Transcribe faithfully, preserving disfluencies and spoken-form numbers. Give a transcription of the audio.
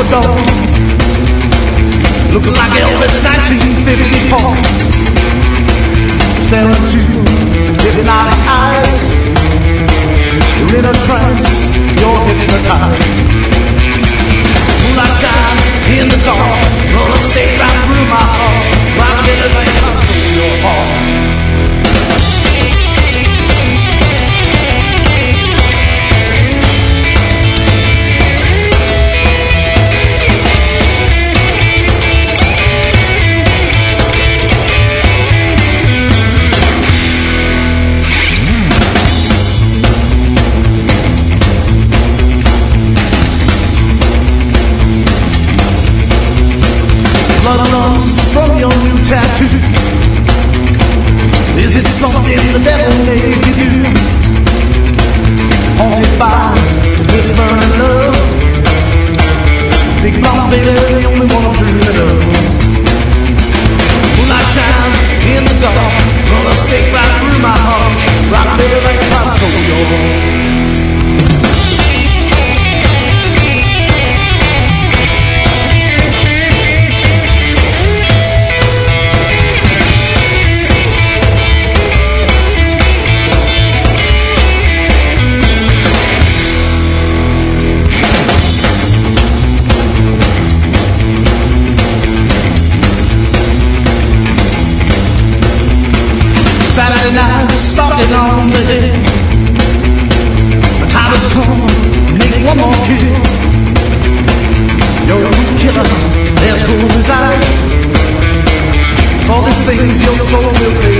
the door, looking like Elvis nineteen fifty-four. Staring into hypnotic eyes, you're in a trance, you're hypnotized. Moonlight shines in the dark, gonna stay right through my heart, right in the light comes through your heart. Blood runs from your new tattoo. Is it something the devil made you do? Haunted by this burning love. Big blonde baby, the only one true to love. Moonlight shines in the dark, gonna stick right through my heart. Rock baby like a pop through your heart. Saturday night is starting on the hill. The time has come, make one more kill. You're a good killer, there's cool desires. For these things your soul will pay.